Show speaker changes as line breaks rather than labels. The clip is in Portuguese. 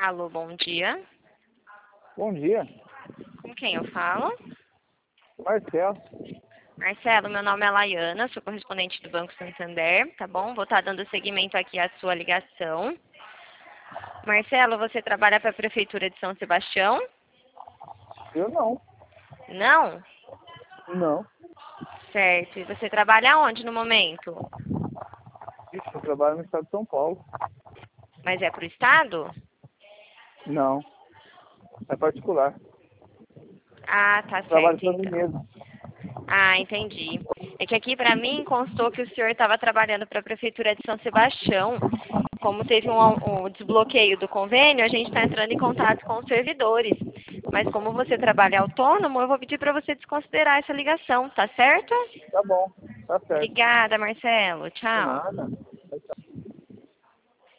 Alô, bom dia.
Bom dia,
Com quem eu falo?
Marcelo.
Marcelo, meu nome é Laiana, sou correspondente do Banco Santander, tá bom? Vou estar dando seguimento aqui à sua ligação. Marcelo, você trabalha para a Prefeitura de São Sebastião?
Eu não.
Não?
Não.
Certo. E você trabalha onde no momento?
Ixi, eu trabalho no estado de São Paulo.
Mas é para o Estado?
Não. É particular.
Ah, tá
Trabalho
certo,
para mim
então.
mesmo.
Ah, entendi. É que aqui para mim constou que o senhor estava trabalhando para a Prefeitura de São Sebastião. Como teve um desbloqueio do convênio, a gente está entrando em contato com os servidores. Mas como você trabalha autônomo, eu vou pedir para você desconsiderar essa ligação, tá certo?
Tá bom. Tá certo.
Obrigada, Marcelo.
De
Tchau.
nada.